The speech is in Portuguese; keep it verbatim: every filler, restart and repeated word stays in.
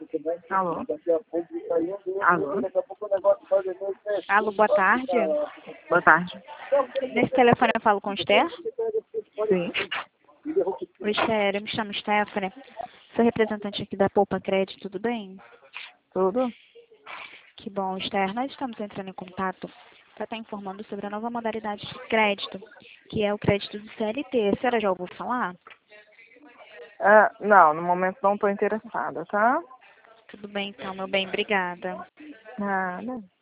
Alô? Alô? Alô, boa tarde. Boa tarde. Nesse telefone eu falo com Esther. Sim. Oi, Esther, eu me chamo Stephanie. Sou representante aqui da Poupa Crédito, tudo bem? Tudo? Que bom, Esther. Nós estamos entrando em contato para estar informando sobre a nova modalidade de crédito, que é o crédito do C L T. A senhora já ouviu falar? Ah, não, no momento não estou interessada, tá? Tudo bem, então, meu bem, obrigada. Nada.